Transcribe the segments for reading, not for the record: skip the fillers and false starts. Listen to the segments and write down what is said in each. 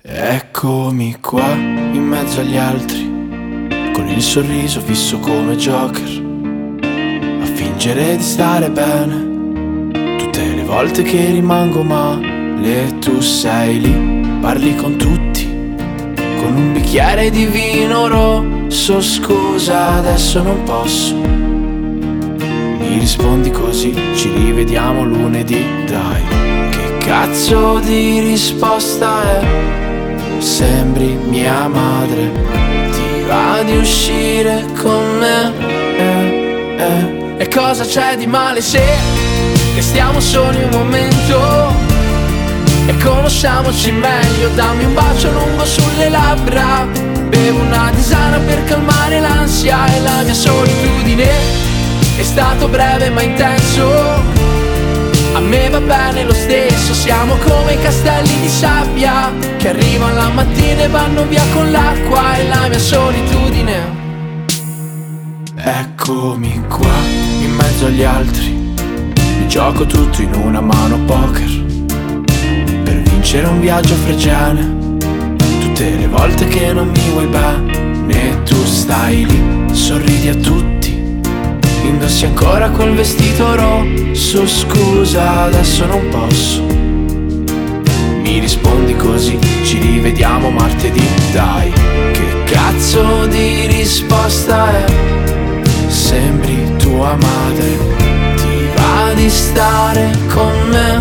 Eccomi qua, in mezzo agli altri, con il sorriso fisso come Joker, a fingere di stare bene, tutte le volte che rimango male. Tu sei lì, parli con tutti, con un bicchiere di vino rosso. Scusa, adesso non posso. Mi rispondi così, ci rivediamo lunedì. Dai, che cazzo di risposta è? Sembri mia madre, ti va di uscire con me, E cosa c'è di male se restiamo soli un momento e conosciamoci meglio? Dammi un bacio lungo sulle labbra, bevo una tisana per calmare l'ansia e la mia solitudine. È stato breve ma intenso, a me va bene lo stesso. Siamo come i castelli di sabbia che arrivano la mattina e vanno via con l'acqua e la mia solitudine. Eccomi qua, in mezzo agli altri, mi gioco tutto in una mano poker, per vincere un viaggio a Fregene. Tutte le volte che non mi vuoi bene, tu stai lì, sorridi a tutti, indossi ancora quel vestito rosso. Scusa, adesso non posso. Mi rispondi così, ci rivediamo martedì. Dai, che cazzo di risposta è? Sembri tua madre, ti va di stare con me,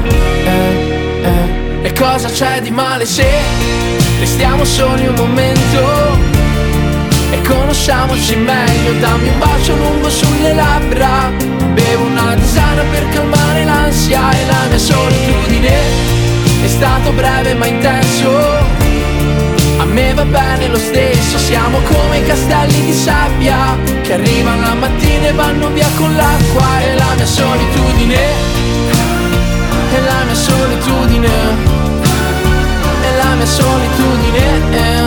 E cosa c'è di male se restiamo soli un momento e conosciamoci meglio? Dammi un bacio lungo sulle labbra, bevo una tisana per calmare l'ansia e la mia solitudine. È stato breve ma intenso, a me va bene lo stesso. Siamo come i castelli di sabbia che arrivano la mattina e vanno via con l'acqua e la mia solitudine. E la mia solitudine, e la mia solitudine,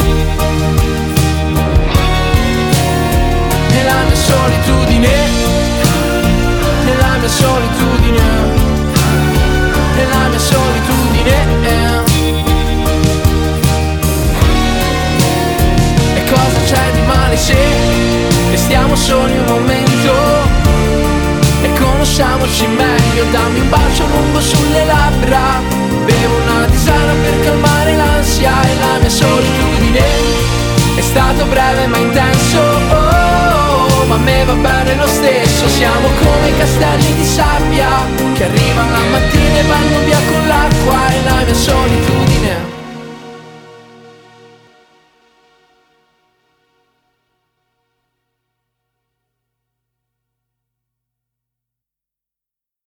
e la mia solitudine, e la mia solitudine, e la mia solitudine, E cosa c'è di male se restiamo soli un momento e conosciamoci meglio? Dammi un bacio lungo sulle labbra, bevo una tisana per calmare l'ansia e la mia solitudine. È stato breve ma intenso, ma a me va bene lo stesso. Siamo come i castelli di sabbia che arrivano la mattina e vanno via con l'acqua e la mia solitudine.